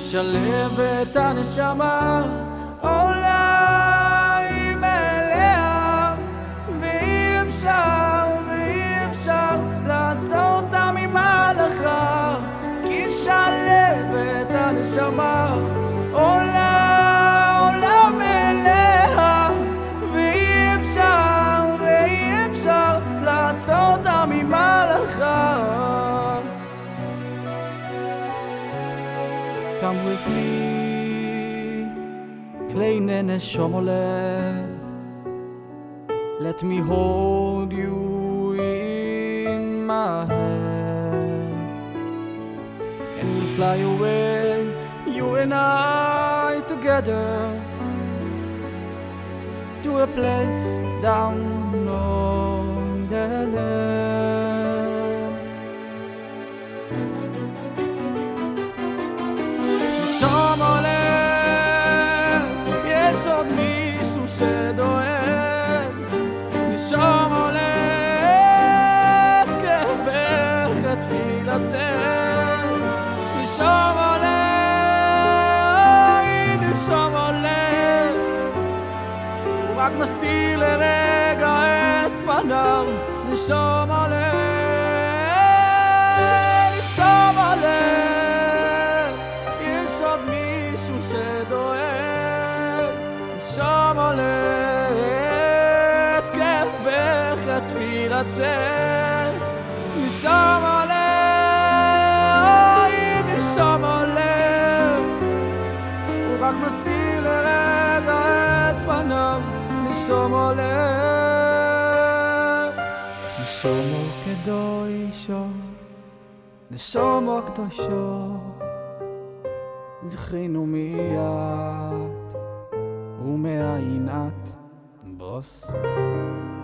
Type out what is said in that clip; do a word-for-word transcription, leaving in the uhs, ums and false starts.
לשלב את הנשמה אולי מלאה, ואי אפשר, ואי אפשר לעצור אותה ממהלכה, כי שלב את הנשמה עולה, עולה מלאה, ואי אפשר, ואי אפשר לעצור אותה ממהלכה. Come with me, kleine neshomole. Let me hold you in my hand, and we'll fly away, you and I together, to a place down on the land. נשום עולה, יש עוד מישהו שדואג. נשום עולה את כאבך, את תפילתך. נשום עולה, אוי, נשום עולה. הוא רק מסתיר לרגע את פניו. נשום עולה, נשום עולה, שדואג. נשום עולה את כאבך, את תפילתך. נשום עולה, אוי, נשום עולה. הוא רק מסתיר לרגע את פניו. נשום עולה, נשום קדושו, נשום קדושו, זכינו מיד ומעינת בוס.